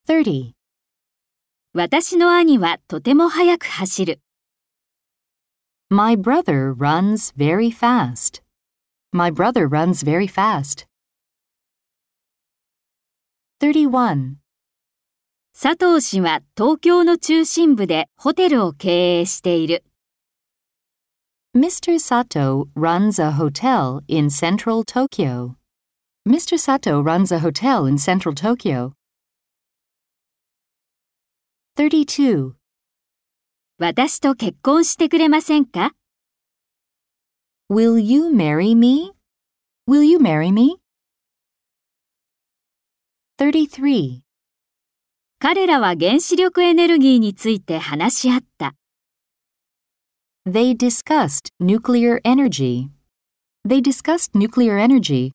30. 私の兄はとても速く走る。 My brother runs very fast. My brother runs very fast. 31. 佐藤氏は東京の中心部でホテルを経営している。 Mr. Sato runs a hotel in central Tokyo. Mr. Sato runs a hotel in central Tokyo. 32. 私と結婚してくれませんか？ Will you marry me? Will you marry me? 33. 彼らは原子力エネルギーについて話し合った。 They discussed nuclear energy. They discussed nuclear energy.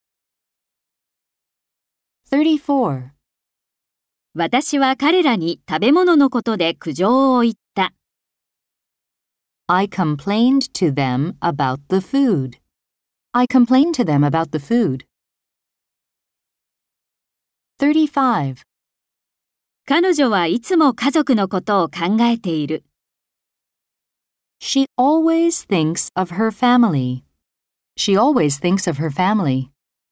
34. 私は彼らに食べ物のことで苦情を言った。 I complained to them about the food. I complained to them about the food. 35. 彼女はいつも家族のことを考えている。 She always thinks of her family. She always thinks of her family.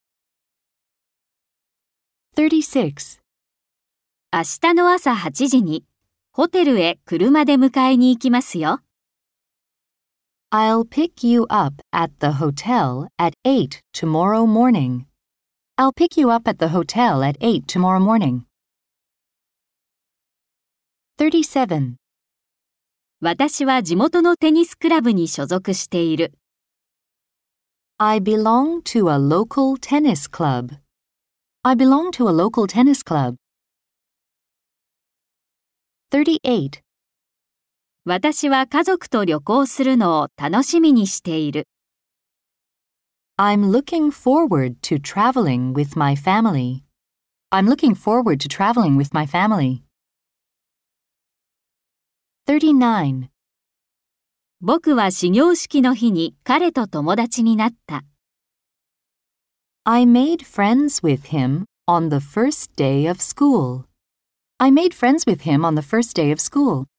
36. 明日の朝8時にホテルへ車で迎えに行きますよ。 I'll pick you up at the hotel at 8 tomorrow morning. I'll pick you up at the hotel at 8 tomorrow morning. 37. 私は地元のテニスクラブに所属している。 I belong to a local tennis club. I belong to a local tennis club. 38. 私は家族と旅行するのを楽しみにしている。 I'm looking forward to traveling with my family. I'm looking forward to traveling with my family. 39. 僕は始業式の日に彼と友達になった。 I made friends with him on the first day of school. I made friends with him on the first day of school.